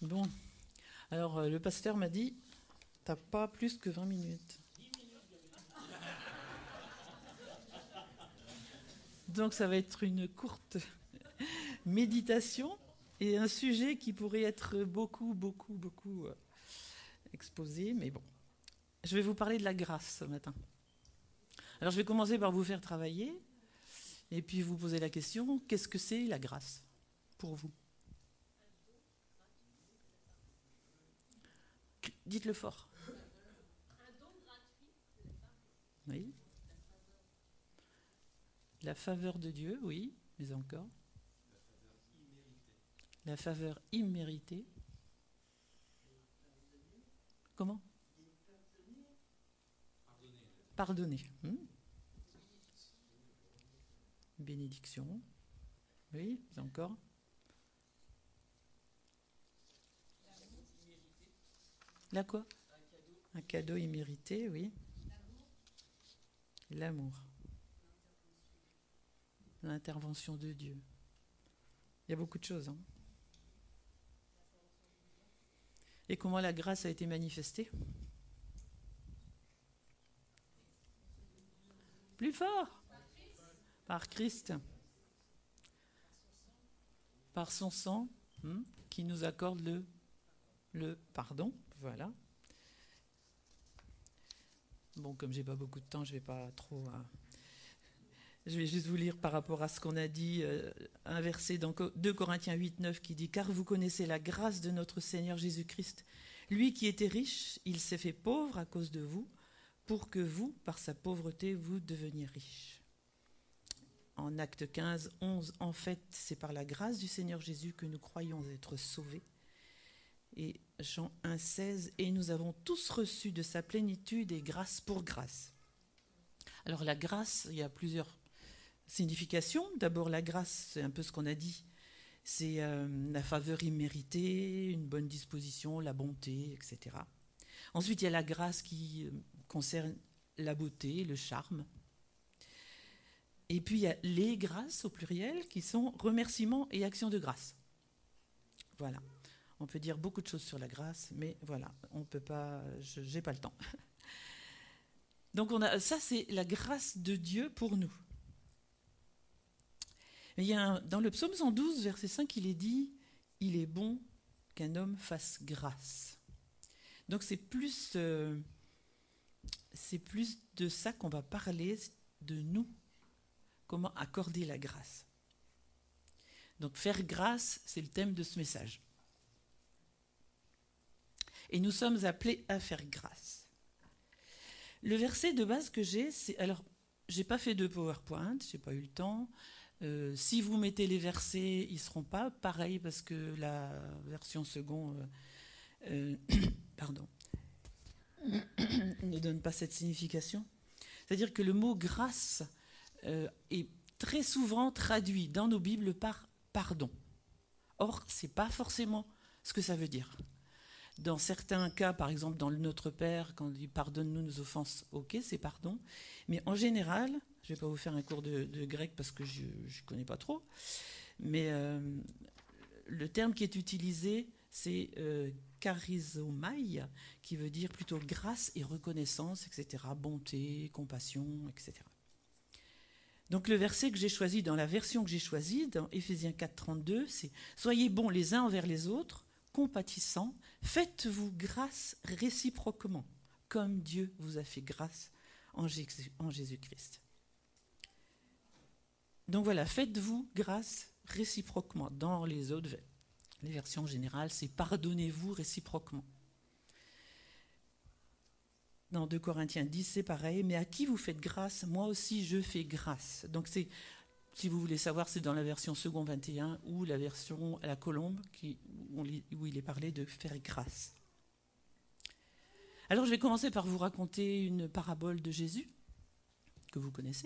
Bon, alors le pasteur m'a dit, t'as pas plus que 20 minutes. Donc ça va être une courte méditation et un sujet qui pourrait être beaucoup exposé, mais bon. Je vais vous parler de la grâce ce matin. Alors je vais commencer par vous faire travailler et puis vous poser la question, qu'est-ce que c'est la grâce pour vous? Dites-le fort. Oui. La faveur de Dieu, oui, mais encore. La faveur imméritée. Comment? Pardonner. Bénédiction. Oui, mais encore. La quoi? Un cadeau immérité, oui. L'amour. L'intervention de Dieu. Il y a beaucoup de choses. Hein. Et comment la grâce a été manifestée? Plus fort. Par Christ. Par son sang, qui nous accorde le pardon. Voilà. Bon, comme j'ai pas beaucoup de temps, je vais pas trop... Je vais juste vous lire par rapport à ce qu'on a dit, un verset dans 2 Corinthiens 8, 9 qui dit « Car vous connaissez la grâce de notre Seigneur Jésus-Christ. Lui qui était riche, il s'est fait pauvre à cause de vous, pour que vous, par sa pauvreté, vous deveniez riches. » En Acte 15, 11, « En fait, c'est par la grâce du Seigneur Jésus que nous croyons être sauvés. » Et Jean 1, 16, « Et nous avons tous reçu de sa plénitude et grâce pour grâce. » Alors la grâce, il y a plusieurs significations. D'abord, la grâce, c'est un peu ce qu'on a dit. C'est la faveur imméritée, une bonne disposition, la bonté, etc. Ensuite, il y a la grâce qui concerne la beauté, le charme. Et puis, il y a les grâces, au pluriel, qui sont remerciements et actions de grâce. Voilà. On peut dire beaucoup de choses sur la grâce, mais voilà, on ne peut pas, j'ai pas le temps. Donc, ça, c'est la grâce de Dieu pour nous. Mais il y a dans le psaume 112, verset 5, il est dit « Il est bon qu'un homme fasse grâce ». Donc c'est plus de ça qu'on va parler, de nous, comment accorder la grâce. Donc faire grâce, c'est le thème de ce message. Et nous sommes appelés à faire grâce. Le verset de base que j'ai, c'est... Alors, j'ai pas fait de PowerPoint, j'ai pas eu le temps. Si vous mettez les versets, ils ne seront pas pareils parce que la version seconde ne donne pas cette signification. C'est-à-dire que le mot grâce est très souvent traduit dans nos Bibles par pardon. Or, ce n'est pas forcément ce que ça veut dire. Dans certains cas, par exemple dans le Notre Père, quand on dit pardonne-nous nos offenses, ok, c'est pardon. Mais en général, je ne vais pas vous faire un cours de grec parce que je ne connais pas trop, mais le terme qui est utilisé, c'est charizomai, qui veut dire plutôt grâce et reconnaissance, etc., bonté, compassion, etc. Donc le verset que j'ai choisi, dans la version que j'ai choisie, dans Éphésiens 4, 32, c'est « Soyez bons les uns envers les autres, compatissants, faites-vous grâce réciproquement, comme Dieu vous a fait grâce en Jésus-Christ. » Donc voilà, faites-vous grâce réciproquement. Dans les autres, les versions générales, c'est pardonnez-vous réciproquement. Dans 2 Corinthiens 10, c'est pareil, mais à qui vous faites grâce, moi aussi je fais grâce. Donc c'est, si vous voulez savoir, c'est dans la version second 21 ou la version à la colombe où il est parlé de faire grâce. Alors je vais commencer par vous raconter une parabole de Jésus, que vous connaissez.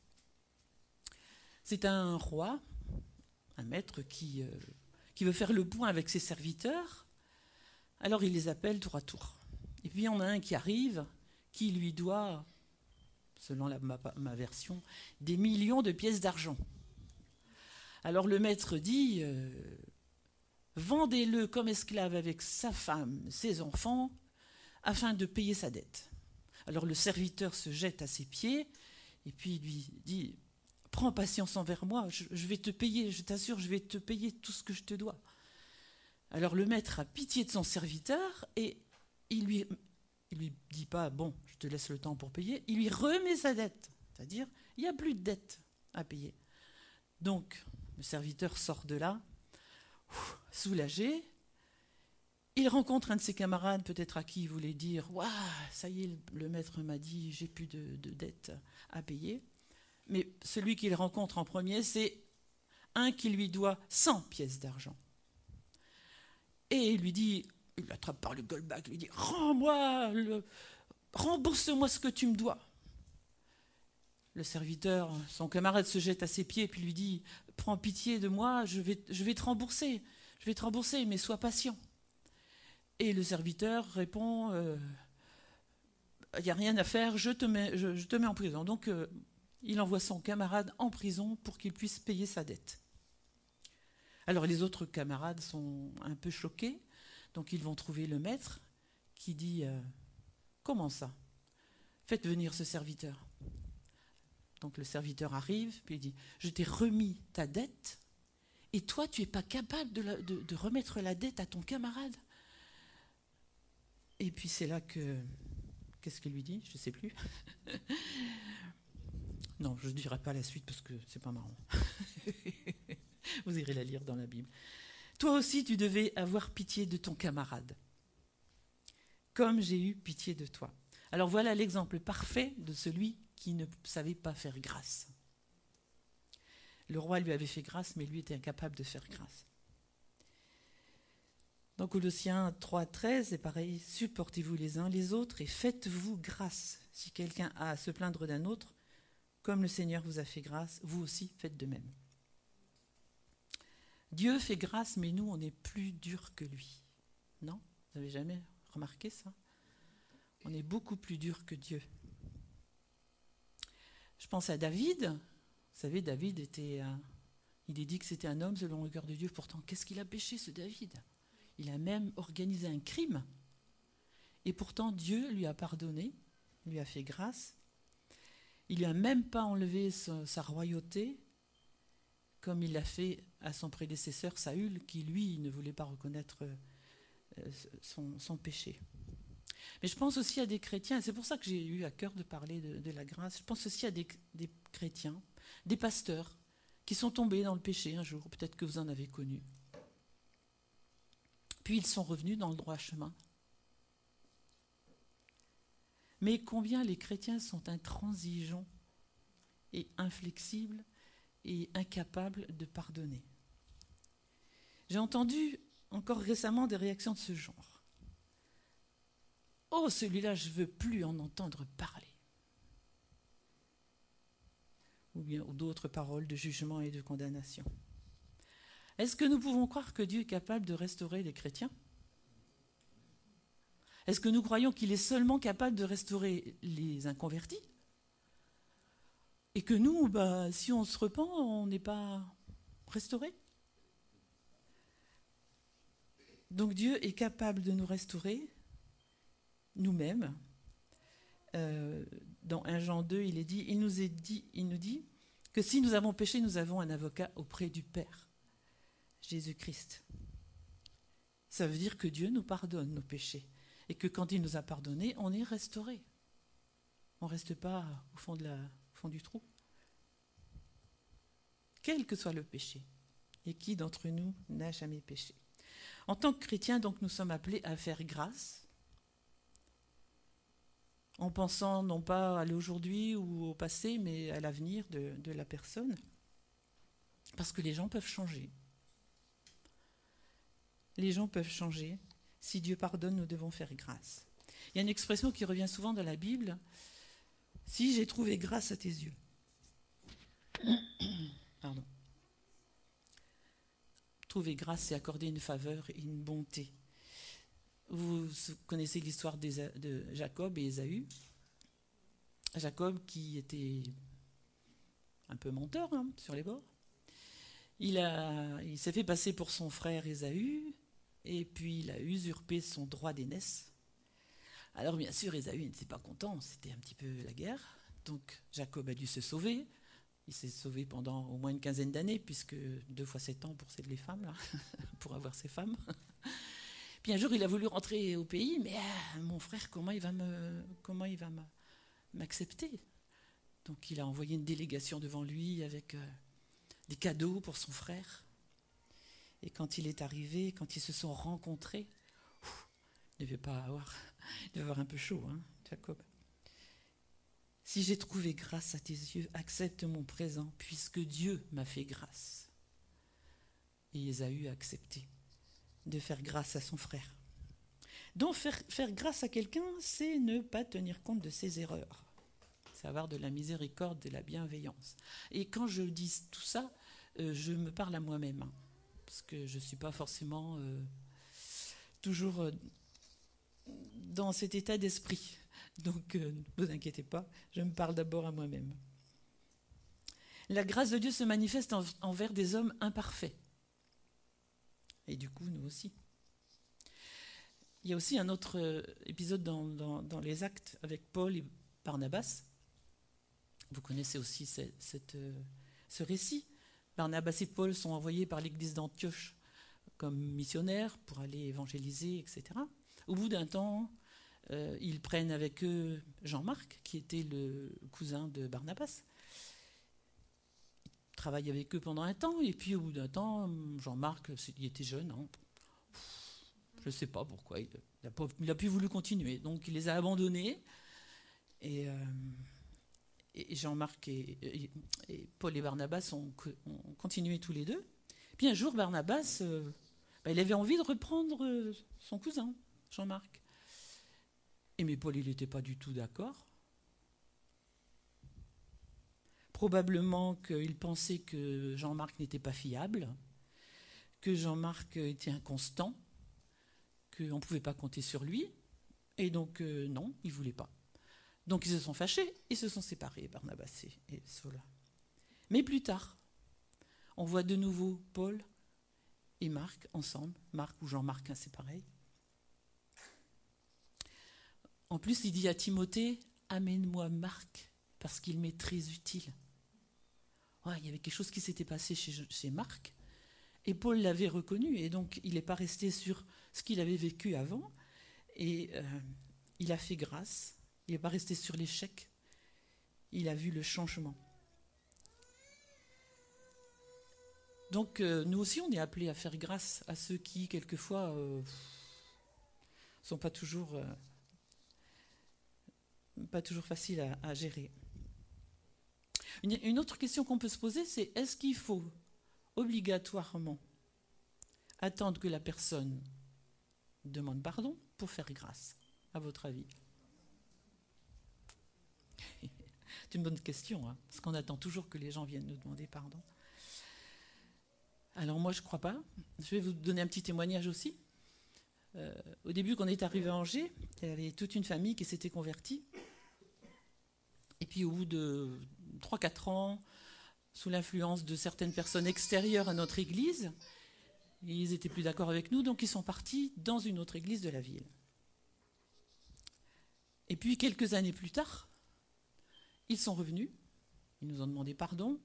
C'est un roi, un maître qui veut faire le point avec ses serviteurs. Alors il les appelle tour à tour. Et puis il y en a un qui arrive, qui lui doit, selon ma version, des millions de pièces d'argent. Alors le maître dit, vendez-le comme esclave avec sa femme, ses enfants, afin de payer sa dette. » Alors le serviteur se jette à ses pieds et puis il lui dit « Prends patience envers moi, je vais te payer, je t'assure, je vais te payer tout ce que je te dois. » Alors le maître a pitié de son serviteur et il lui dit pas « Bon, je te laisse le temps pour payer », il lui remet sa dette, c'est-à-dire il n'y a plus de dette à payer. Donc le serviteur sort de là, soulagé. Il rencontre un de ses camarades, peut-être à qui il voulait dire « Waouh, ça y est, le maître m'a dit, j'ai plus de dette à payer. » Mais celui qu'il rencontre en premier, c'est un qui lui doit 100 pièces d'argent. Et il lui dit, il l'attrape par le goalback, il lui dit « rembourse-moi ce que tu me dois. » Le serviteur, son camarade se jette à ses pieds et puis lui dit « Prends pitié de moi, je vais te rembourser, mais sois patient. » Et le serviteur répond « Il n'y a rien à faire, je te mets en prison. » Donc il envoie son camarade en prison pour qu'il puisse payer sa dette. Alors les autres camarades sont un peu choqués, donc ils vont trouver le maître qui dit « Comment ça? Faites venir ce serviteur. » Donc le serviteur arrive, puis il dit « Je t'ai remis ta dette, et toi tu n'es pas capable de remettre la dette à ton camarade. » Et puis c'est là que... Qu'est-ce qu'il lui dit? Je ne sais plus. Non, je ne dirai pas la suite parce que c'est pas marrant. Vous irez la lire dans la Bible. « Toi aussi tu devais avoir pitié de ton camarade, comme j'ai eu pitié de toi. » Alors voilà l'exemple parfait de celui qui ne savait pas faire grâce. Le roi lui avait fait grâce, mais lui était incapable de faire grâce. Dans Colossiens 3,13, c'est pareil, « Supportez-vous les uns les autres et faites-vous grâce. Si quelqu'un a à se plaindre d'un autre, comme le Seigneur vous a fait grâce, vous aussi faites de même. » Dieu fait grâce, mais nous, on est plus durs que lui. Non? Vous n'avez jamais remarqué ça? On est beaucoup plus dur que Dieu. Je pense à David. Vous savez, David il est dit que c'était un homme selon le cœur de Dieu. Pourtant, qu'est-ce qu'il a péché, ce David? Il a même organisé un crime. Et pourtant, Dieu lui a pardonné, lui a fait grâce. Il lui a même pas enlevé sa royauté, comme il l'a fait à son prédécesseur Saül, qui, lui, ne voulait pas reconnaître son péché. Mais je pense aussi à des chrétiens, et c'est pour ça que j'ai eu à cœur de parler de la grâce, je pense aussi à des chrétiens, des pasteurs, qui sont tombés dans le péché un jour, peut-être que vous en avez connu. Puis ils sont revenus dans le droit chemin. Mais combien les chrétiens sont intransigeants et inflexibles et incapables de pardonner. J'ai entendu encore récemment des réactions de ce genre. « Oh, celui-là, je ne veux plus en entendre parler. » Ou d'autres paroles de jugement et de condamnation. Est-ce que nous pouvons croire que Dieu est capable de restaurer les chrétiens? Est-ce que nous croyons qu'il est seulement capable de restaurer les inconvertis? Et que nous, si on se repent, on n'est pas restauré? Donc Dieu est capable de nous restaurer, nous-mêmes. Dans 1 Jean 2, il nous dit que si nous avons péché, nous avons un avocat auprès du Père, Jésus-Christ. Ça veut dire que Dieu nous pardonne nos péchés et que quand il nous a pardonnés, on est restauré. On ne reste pas au fond du trou. Quel que soit le péché. Et qui d'entre nous n'a jamais péché? En tant que chrétiens, donc, nous sommes appelés à faire grâce, en pensant non pas à l'aujourd'hui ou au passé, mais à l'avenir de la personne. Parce que les gens peuvent changer. Les gens peuvent changer. Si Dieu pardonne, nous devons faire grâce. Il y a une expression qui revient souvent dans la Bible. « Si j'ai trouvé grâce à tes yeux. » Pardon. Trouver grâce, c'est accorder une faveur et une bonté. Vous connaissez l'histoire de Jacob et Ésaü. Jacob qui était un peu menteur sur les bords. Il s'est fait passer pour son frère Ésaü, et puis il a usurpé son droit d'aînesse. Alors bien sûr, Ésaü n'était pas content, c'était un petit peu la guerre. Donc Jacob a dû se sauver. Il s'est sauvé pendant au moins une quinzaine d'années, puisque 2 fois 7 ans pour les femmes, là, pour avoir ses femmes. Puis un jour, il a voulu rentrer au pays, mais mon frère, comment il va m'accepter? Donc il a envoyé une délégation devant lui avec des cadeaux pour son frère. Et quand il est arrivé, quand ils se sont rencontrés, il devait avoir un peu chaud, hein, Jacob. Si j'ai trouvé grâce à tes yeux, accepte mon présent, puisque Dieu m'a fait grâce. Et Ésaü a accepté de faire grâce à son frère. Donc faire grâce à quelqu'un, c'est ne pas tenir compte de ses erreurs. C'est avoir de la miséricorde, de la bienveillance. Et quand je dis tout ça, je me parle à moi-même, hein, parce que je ne suis pas forcément toujours dans cet état d'esprit. Donc ne vous inquiétez pas, je me parle d'abord à moi-même. La grâce de Dieu se manifeste envers des hommes imparfaits. Et du coup, nous aussi. Il y a aussi un autre épisode dans les Actes avec Paul et Barnabas. Vous connaissez aussi ce récit. Barnabas et Paul sont envoyés par l'église d'Antioche comme missionnaires pour aller évangéliser, etc. Au bout d'un temps, ils prennent avec eux Jean-Marc, qui était le cousin de Barnabas. Ils travaillent avec eux pendant un temps, et puis au bout d'un temps, Jean-Marc, il était jeune, hein, je ne sais pas pourquoi, il n'a plus voulu continuer. Donc il les a abandonnés, et Jean-Marc et Paul et Barnabas ont continué tous les deux. Puis un jour, Barnabas, il avait envie de reprendre son cousin, Jean-Marc. Mais Paul, il n'était pas du tout d'accord. Probablement qu'il pensait que Jean-Marc n'était pas fiable, que Jean-Marc était inconstant, qu'on ne pouvait pas compter sur lui. Et donc, non, il ne voulait pas. Donc, ils se sont fâchés, ils se sont séparés, Barnabas et Saul. Mais plus tard, on voit de nouveau Paul et Marc ensemble. Marc ou Jean-Marc, hein, c'est pareil. En plus, il dit à Timothée, amène-moi Marc, parce qu'il m'est très utile. Ouais, il y avait quelque chose qui s'était passé chez Marc, et Paul l'avait reconnu, et donc il n'est pas resté sur ce qu'il avait vécu avant, et il a fait grâce, il n'est pas resté sur l'échec, il a vu le changement. Donc nous aussi, on est appelés à faire grâce à ceux qui, quelquefois, sont pas toujours faciles à gérer. Une autre question qu'on peut se poser, c'est est-ce qu'il faut obligatoirement attendre que la personne demande pardon pour faire grâce, à votre avis? C'est une bonne question, hein, parce qu'on attend toujours que les gens viennent nous demander pardon. Alors moi, je ne crois pas. Je vais vous donner un petit témoignage aussi. Au début, quand on est arrivé à Angers, il y avait toute une famille qui s'était convertie. Et puis au bout de 3-4 ans, sous l'influence de certaines personnes extérieures à notre église, ils n'étaient plus d'accord avec nous, donc ils sont partis dans une autre église de la ville. Et puis quelques années plus tard, ils sont revenus, ils nous ont demandé pardon,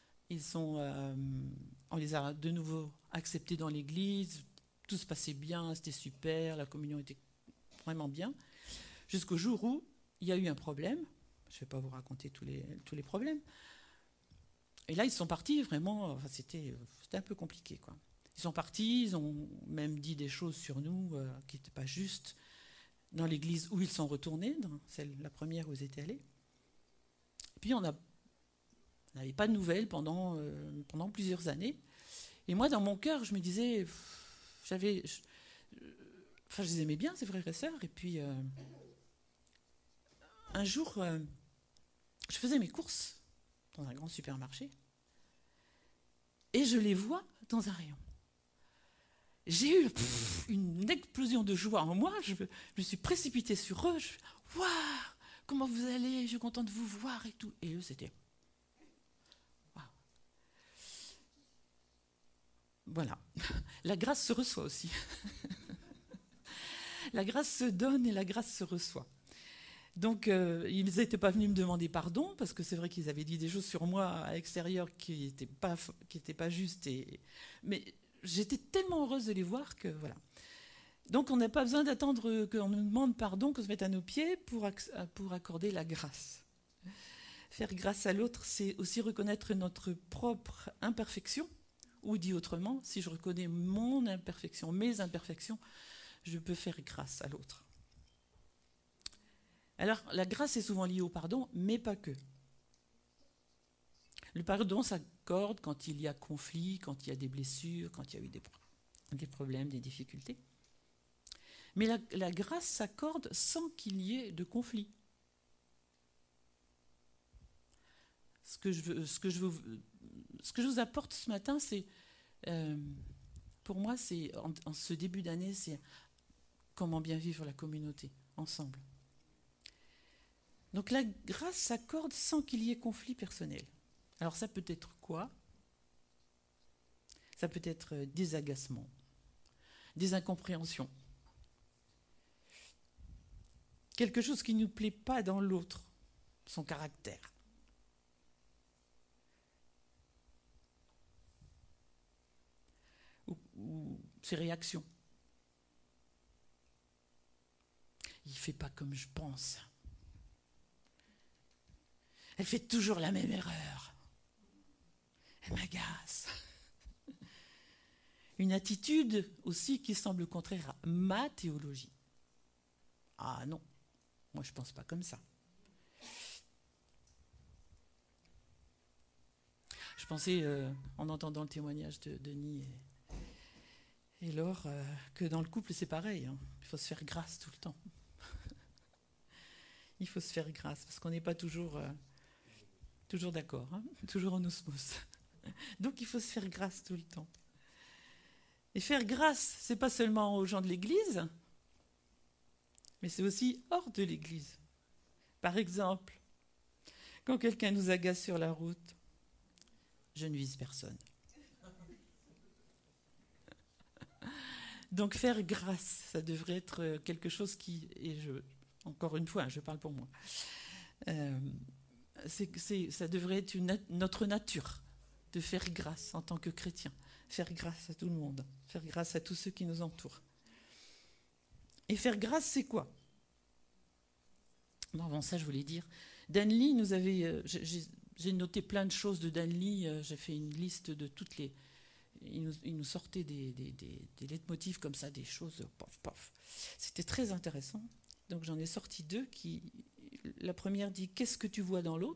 on les a de nouveau acceptés dans l'église, tout se passait bien, c'était super, la communion était vraiment bien, jusqu'au jour où il y a eu un problème. Je ne vais pas vous raconter tous les problèmes. Et là, ils sont partis vraiment, c'était un peu compliqué, quoi. Ils sont partis, ils ont même dit des choses sur nous qui n'étaient pas justes dans l'église où ils sont retournés, dans la première où ils étaient allés. Et puis on n'avait pas de nouvelles pendant plusieurs années. Et moi, dans mon cœur, je me disais, je les aimais bien, ces frères et sœurs. Et puis, un jour, je faisais mes courses dans un grand supermarché. Et je les vois dans un rayon. J'ai eu une explosion de joie en moi. Je me suis précipitée sur eux. Waouh, comment vous allez? Je suis contente de vous voir et tout. Et eux, c'était waouh. Voilà. La grâce se reçoit aussi. La grâce se donne et la grâce se reçoit. Donc, ils n'étaient pas venus me demander pardon, parce que c'est vrai qu'ils avaient dit des choses sur moi à l'extérieur qui n'étaient pas justes. Mais j'étais tellement heureuse de les voir que voilà. Donc, on n'a pas besoin d'attendre qu'on nous demande pardon, qu'on se mette à nos pieds pour accorder la grâce. Faire grâce à l'autre, c'est aussi reconnaître notre propre imperfection, ou dit autrement, si je reconnais mon imperfection, mes imperfections, je peux faire grâce à l'autre. Alors, la grâce est souvent liée au pardon, mais pas que. Le pardon s'accorde quand il y a conflit, quand il y a des blessures, quand il y a eu des problèmes, des difficultés. Mais la grâce s'accorde sans qu'il y ait de conflit. Ce que je vous apporte ce matin, c'est, pour moi, c'est en ce début d'année, c'est comment bien vivre la communauté ensemble. Donc la grâce s'accorde sans qu'il y ait conflit personnel. Alors ça peut être quoi? Ça peut être des agacements, des incompréhensions, quelque chose qui ne nous plaît pas dans l'autre, son caractère. Ou ses réactions. Il ne fait pas comme je pense. Elle fait toujours la même erreur. Elle m'agace. Une attitude aussi qui semble contraire à ma théologie. Ah non, moi je ne pense pas comme ça. Je pensais, en entendant le témoignage de Denis et Laure, que dans le couple c'est pareil. Hein. Il faut se faire grâce tout le temps. Il faut se faire grâce, parce qu'on n'est pas toujours d'accord, hein, toujours en osmose. Donc il faut se faire grâce tout le temps. Et faire grâce, c'est pas seulement aux gens de l'Église, mais c'est aussi hors de l'Église. Par exemple, quand quelqu'un nous agace sur la route, je ne vise personne. Donc faire grâce, ça devrait être quelque chose qui, encore une fois, je parle pour moi, ça devrait être notre nature de faire grâce en tant que chrétien, faire grâce à tout le monde, faire grâce à tous ceux qui nous entourent. Et faire grâce, c'est quoi? Non, avant ça, je voulais dire, Dan Lee nous avait, j'ai noté plein de choses de Dan Lee, j'ai fait une liste de toutes les... Il nous sortait des leitmotifs comme ça, des choses, pof, pof. C'était très intéressant. Donc j'en ai sorti deux qui... La première dit « Qu'est-ce que tu vois dans l'autre ?»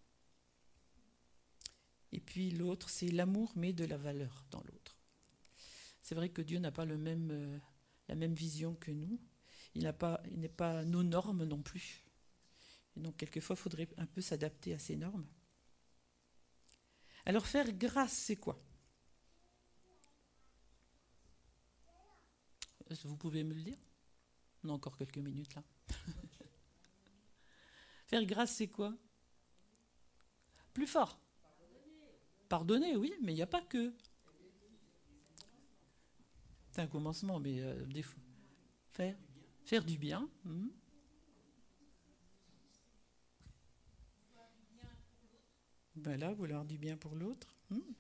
Et puis l'autre, c'est « L'amour met de la valeur dans l'autre ». C'est vrai que Dieu n'a pas la même vision que nous. Il n'est pas nos normes non plus. Et donc quelquefois, il faudrait un peu s'adapter à ces normes. Alors faire grâce, c'est quoi? Vous pouvez me le dire? On a encore quelques minutes là. Faire grâce, c'est quoi? Plus fort. Pardonner, oui, mais il n'y a pas que. C'est un commencement, mais des fois. Faire du bien. Voilà, vouloir du bien pour l'autre.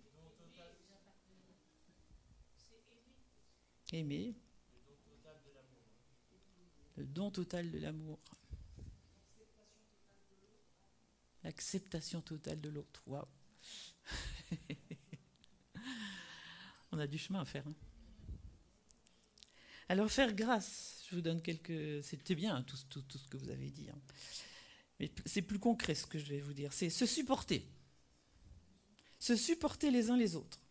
Aimer. Le don total de l'amour. L'acceptation totale de l'autre. Waouh. On a du chemin à faire. Hein. Alors faire grâce, je vous donne quelques... C'était bien hein, tout ce que vous avez dit. Hein. Mais c'est plus concret ce que je vais vous dire. C'est se supporter. Se supporter les uns les autres.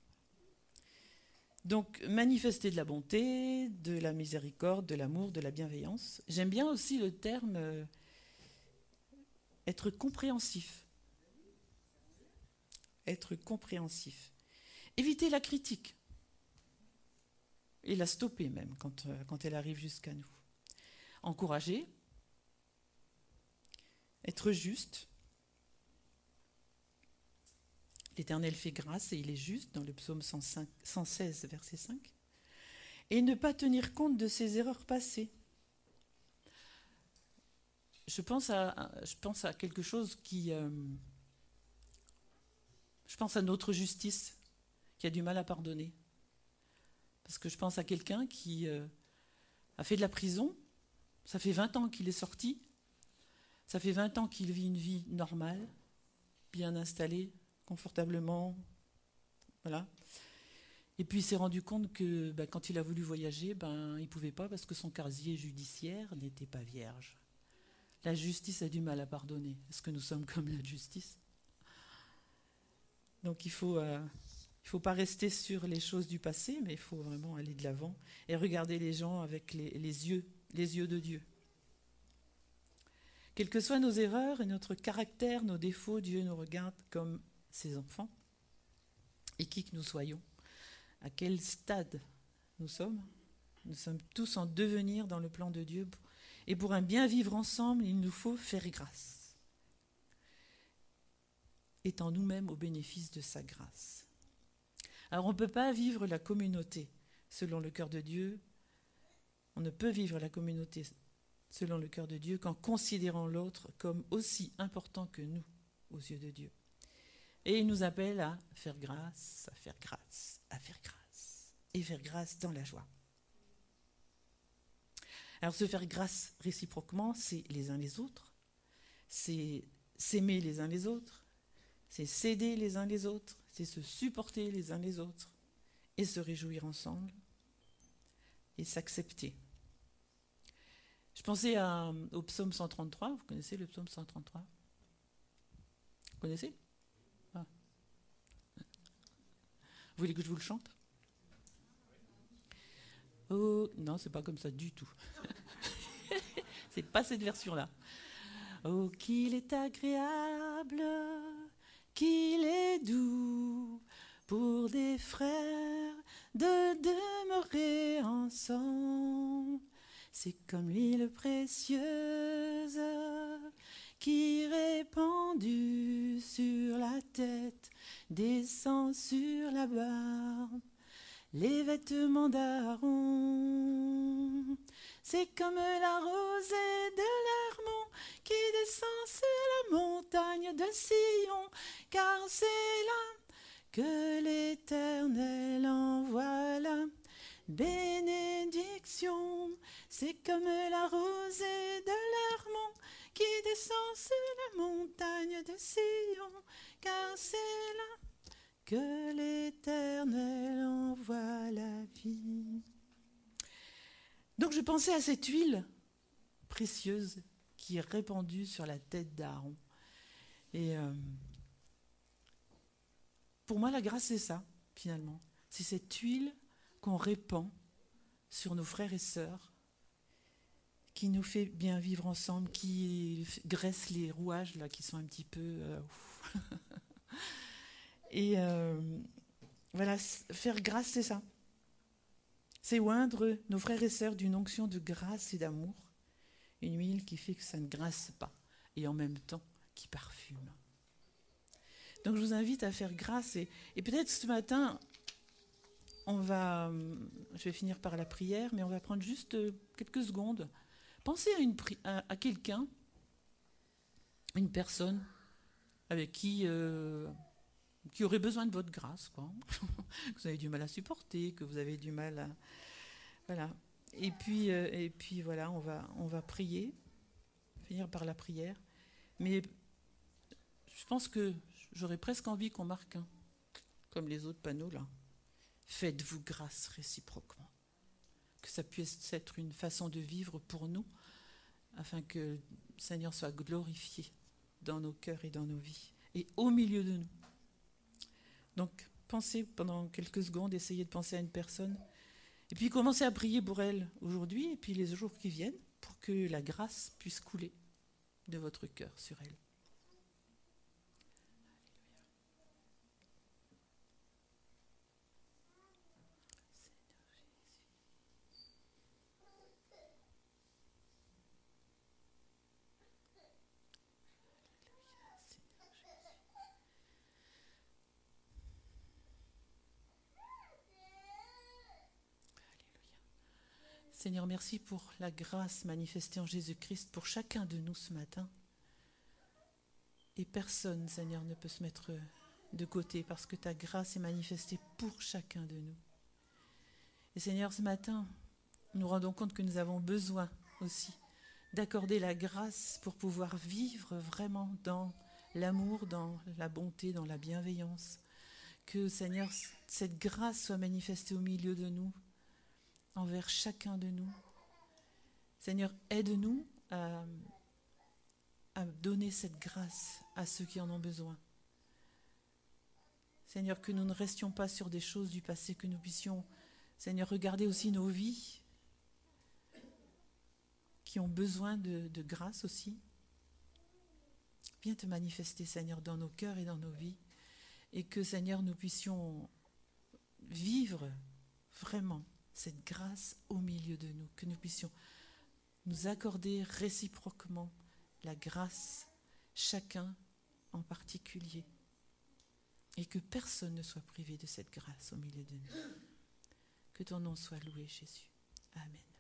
Donc manifester de la bonté, de la miséricorde, de l'amour, de la bienveillance. J'aime bien aussi le terme être compréhensif. Être compréhensif. Éviter la critique. Et la stopper même quand elle arrive jusqu'à nous. Encourager. Être juste. L'Éternel fait grâce et il est juste, dans le psaume 116, verset 5. Et ne pas tenir compte de ses erreurs passées. Je pense à quelque chose qui... je pense à notre justice, qui a du mal à pardonner. Parce que je pense à quelqu'un qui a fait de la prison. Ça fait 20 ans qu'il est sorti. Ça fait 20 ans qu'il vit une vie normale, bien installée, confortablement. Voilà. Et puis il s'est rendu compte que quand il a voulu voyager, il ne pouvait pas parce que son casier judiciaire n'était pas vierge. La justice a du mal à pardonner. Est-ce que nous sommes comme la justice ? Donc il faut pas rester sur les choses du passé, mais il faut vraiment aller de l'avant et regarder les gens avec les yeux de Dieu. Quelles que soient nos erreurs et notre caractère, nos défauts, Dieu nous regarde comme ses enfants. Et qui que nous soyons, à quel stade nous sommes tous en devenir dans le plan de Dieu. Et pour un bien vivre ensemble, il nous faut faire grâce, étant nous-mêmes au bénéfice de sa grâce. Alors on ne peut pas vivre la communauté selon le cœur de Dieu. On ne peut vivre la communauté selon le cœur de Dieu qu'en considérant l'autre comme aussi important que nous aux yeux de Dieu. Et il nous appelle à faire grâce, à faire grâce, à faire grâce, et faire grâce dans la joie. Alors se faire grâce réciproquement, c'est les uns les autres, c'est s'aimer les uns les autres, c'est s'aider les uns les autres, c'est se supporter les uns les autres, et se réjouir ensemble, et s'accepter. Je pensais au psaume 133, vous connaissez le psaume 133 ? Vous connaissez ? Ah. Vous voulez que je vous le chante ? Oh, non, c'est pas comme ça du tout. C'est pas cette version-là. Oh, qu'il est agréable, qu'il est doux pour des frères de demeurer ensemble. C'est comme l'huile précieuse qui, répandue sur la tête, descend sur la barbe. Les vêtements d'Aaron, c'est comme la rosée de l'Hermon qui descend sur la montagne de Sion, car c'est là que l'Éternel envoie la bénédiction. C'est comme la rosée de l'Hermon qui descend sur la montagne de Sion, car c'est là que l'Éternel envoie la vie. Donc je pensais à cette huile précieuse qui est répandue sur la tête d'Aaron. Et pour moi, la grâce, c'est ça, finalement. C'est cette huile qu'on répand sur nos frères et sœurs, qui nous fait bien vivre ensemble, qui graisse les rouages là, qui sont un petit peu... Et voilà, faire grâce, c'est ça. C'est oindre nos frères et sœurs d'une onction de grâce et d'amour. Une huile qui fait que ça ne graisse pas et en même temps qui parfume. Donc je vous invite à faire grâce et peut-être ce matin, je vais finir par la prière, mais on va prendre juste quelques secondes. Pensez à quelqu'un, une personne avec qui aurait besoin de votre grâce, quoi. Que vous avez du mal à supporter, que vous avez du mal à... Voilà. Et puis voilà, on va prier, finir par la prière. Mais je pense que j'aurais presque envie qu'on marque comme les autres panneaux là. Faites-vous grâce réciproquement. Que ça puisse être une façon de vivre pour nous, afin que le Seigneur soit glorifié dans nos cœurs et dans nos vies, et au milieu de nous. Donc, pensez pendant quelques secondes, essayez de penser à une personne, et puis commencez à prier pour elle aujourd'hui, et puis les jours qui viennent, pour que la grâce puisse couler de votre cœur sur elle. Seigneur, merci pour la grâce manifestée en Jésus-Christ pour chacun de nous ce matin. Et personne, Seigneur, ne peut se mettre de côté parce que ta grâce est manifestée pour chacun de nous. Et Seigneur, ce matin, nous nous rendons compte que nous avons besoin aussi d'accorder la grâce pour pouvoir vivre vraiment dans l'amour, dans la bonté, dans la bienveillance. Que, Seigneur, cette grâce soit manifestée au milieu de nous, envers chacun de nous. Seigneur, aide-nous à donner cette grâce à ceux qui en ont besoin. Seigneur, que nous ne restions pas sur des choses du passé, que nous puissions, Seigneur, regarder aussi nos vies qui ont besoin de grâce aussi. Viens te manifester, Seigneur, dans nos cœurs et dans nos vies. Et que, Seigneur, nous puissions vivre vraiment cette grâce au milieu de nous. Que nous puissions nous accorder réciproquement la grâce, chacun en particulier. Et que personne ne soit privé de cette grâce au milieu de nous. Que ton nom soit loué, Jésus. Amen.